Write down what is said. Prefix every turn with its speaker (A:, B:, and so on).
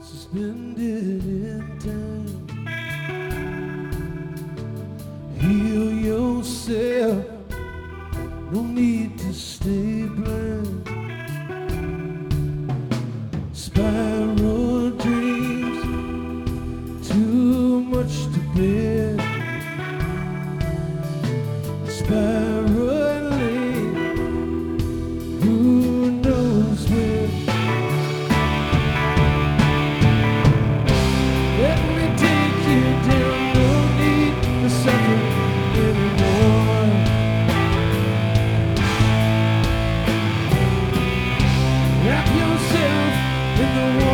A: suspended in time. Heal yourself, no need to stay blind. Spiral dreams, too much to bear. Spiraling, who knows where? Let me take you down, no need for suffering anymore. Wrap yourself in the warmth